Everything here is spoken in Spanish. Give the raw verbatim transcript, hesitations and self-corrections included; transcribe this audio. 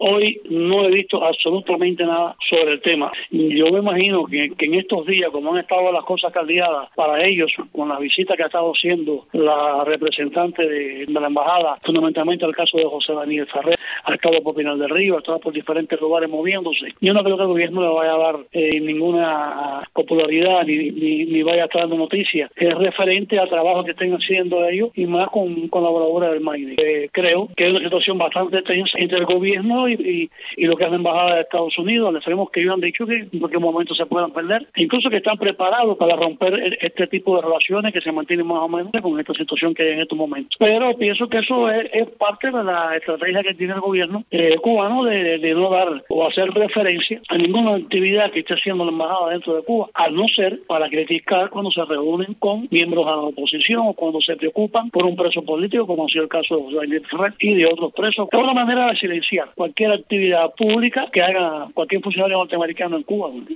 Hoy no he visto absolutamente nada sobre el tema. Yo me imagino que, que en estos días, como han estado las cosas caldeadas para ellos, con la visita que ha estado haciendo la representante de, de la embajada, fundamentalmente el caso de José Daniel Ferrer, ha estado por Pinal del Río, ha estado por diferentes lugares moviéndose. Yo no creo que el gobierno le vaya a dar eh, ninguna popularidad ni, ni, ni vaya a estar dando noticias. Es referente al trabajo que estén haciendo ellos y más con, con la colaboradora del Maine. Eh, creo que es una situación bastante tensa entre el gobierno y, y, y lo que es la embajada de Estados Unidos. Les sabemos que ellos han dicho que en cualquier momento se puedan perder, incluso que están preparados para romper este tipo de relaciones que se mantienen más o menos con esta situación que hay en estos momentos. Pero pienso que eso es, es parte de la estrategia que tiene el gobierno eh, cubano de, de no dar o hacer referencia a ninguna actividad que esté haciendo la embajada dentro de Cuba, a no ser para criticar cuando se reúnen con miembros de la oposición o cuando se preocupan por un preso político, como ha sido el caso de José Daniel Ferrer y de otros presos. Es una manera de silenciar cualquier actividad pública que haga cualquier funcionario norteamericano en Cuba.